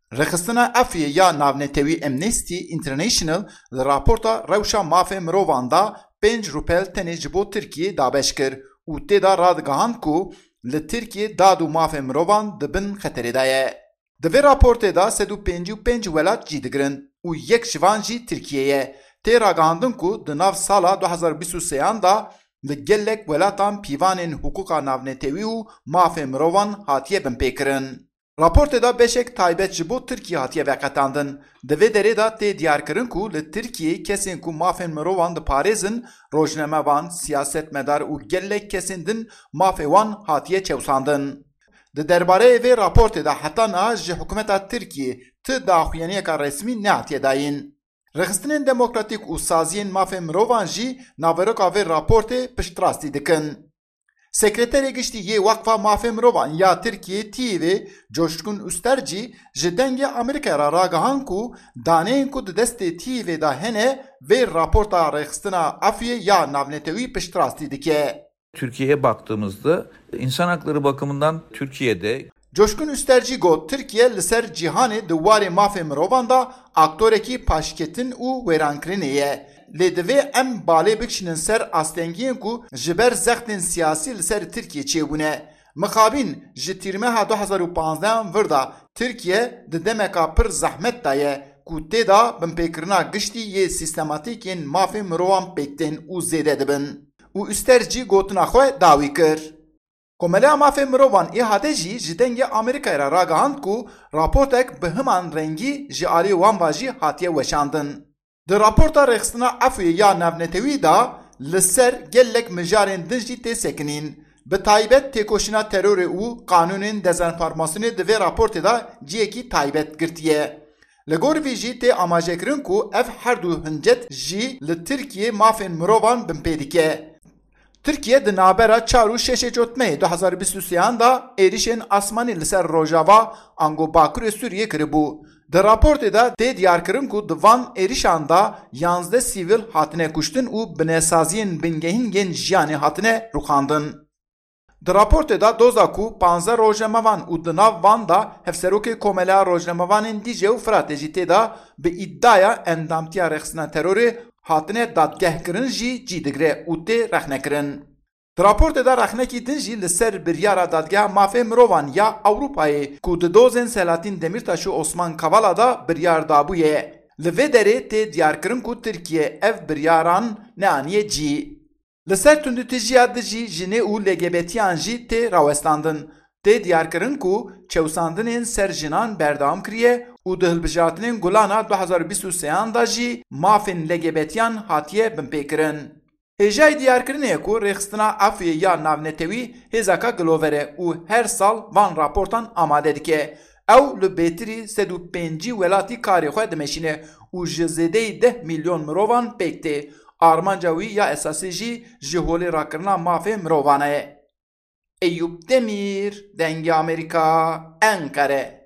Rexistina Afyê ya navnetewî Amnesty International li raporta rewşa mafê mirovan da 5 rûpel tenê ji bo Tirkiyeyê dabeş kir û têda radigihand ku li Tirkiyeyê dad û mafê mirovan dibin xeterê de ye. Di vê raportê da 155 welat cî digirin û yek ji van jî Tirkiye ye. Tê ragihandin ku di nav sala 2023 da li gelek welatan pîvanên hukûka navnetewî û mafê mirovan hatiye binpêkirin. Raportê da beşek taybet ji bo Tirkiye hatiye veqetandin. Di vê derê da tê diyarkirin ku li Tirkiyeyê kesên ku mafên mirovan diparêzin, rojnamevan, siyasetmedar û gelek kesên din mafê wan hatiye çewsandin. Di derbareyê vê raportê da heta niha ji hikûmeta Tirkiyeyê ti daxuyaniyeka resmî nehatiye dayîn. Rexistinên demokratîk û saziyên mafên mirovan jî naveroka vê raportê piştrastî dikin. Sekreterê giştî yê Waqfa Mafê Mirovan ya Tirkiyeyê Tîvê Coşkun Ustercî ji dengê Amerîkaya ra ragihand ku daneyên ku di destê Tîvê da hene vê raporta rexistina Afyê ya navnetewî piştrastî dike. Türkiye'ye baktığımızda insan hakları bakımından Türkiye'de Coşkun Ustercî got Tirkiye li ser cîhanê di warê mafê mirovan da aktorekî paşketin û wêrankirinê ye. Lê divê em balê bikişinin ser astengiyên ku ji ber zextên siyasî li ser Tirkiye çêbûne. Mixabîn ji tîrmeha 2015 vir da Tirkiye di demeka pir zehmet da ye ku têda binpêkirina giştî yê sîstematîkên mafê mirovan pêktên û zêde dibin. Û Ustercî gotina xwe dawî kir. Komeleya mafê mirovan îhade jî ji dengê Amerîkaya ra ragihand ku raportek bi himan rengî ji aliyê wan ve jî hatiye weşandin. Di raporta rexistina Afyê ya navnetewî da li ser gelek mijarên din jî tê sekinîn. Bi taybet têkoşîna terorê û qanûnên dezenformasyonê di vê raportê da ciyekî taybet girtiye. Li gor vî jî tê amajekirin ku ev her du hincet jî li Tirkiyeyê mafên mirovan binpê dike. Tirkiye di navbera 4 û 6 Cotmeyê 2023 da êrişên asmanî li ser Rojava ango Bakurê Sûriyê kiribû. Di raportê da tê diyarkirin ku di van êrişan da 11 sîvîl hatine kuştin û binêsaziyên bingehîngên jiyanê hatine rûxandin. Di raportê da doza ku 15 rojnamevan û di nav van da hevserokê komeleya rojnamevanên Dîce û Firatê jî têda bi îddiaya endamtiya rexistina terorê hatine dadgehkirin jî cî digire û tê rexnekirin. Di raportê da rexnekî din jî li ser biryara dadgeha mafê mirovan ya Ewropayê ku di dozên Selahattin Demirtaş û Osman Kavala da biryar dabûye. Li vê derê tê diyarkirin ku Tirkiye ev biryaran neaniye cî. Li ser tundutijiya di jî jinê û LGBTyan jî tê rawestandin. Tê diyarkirin ku çewsandinên ser jinan berdewam kiriye û di hilbijartinên Gulana 2023 da jî mafên LGBTyan hatiye binpêkirin. Hêjayê diyarkirinê ku rexistina Afyê ya navnetewî hêzaka Gloverê û her sal van raportan amade dike. Ew li bêtirî 105 welatî karê xwe dimeşîne û ji zêdeyî 10 milyon mirovan pêk tê. Armanca wî ya esasî jî ji holê rakirina mafê mirovan e. Eyüp Demir, Dengê Amerîka, Enkare.